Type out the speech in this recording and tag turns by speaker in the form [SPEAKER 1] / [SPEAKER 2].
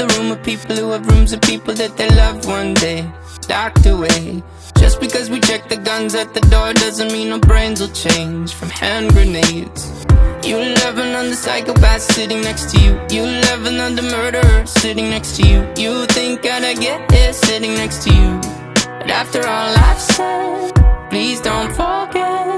[SPEAKER 1] the room of people who have rooms of people that they love one day locked away. Just because we check the guns at the door doesn't mean our brains will change from hand grenades. You love another psychopath sitting next to you. You love another murderer sitting next to you. You think I'd get here sitting next to you. But after all I've said, please don't forget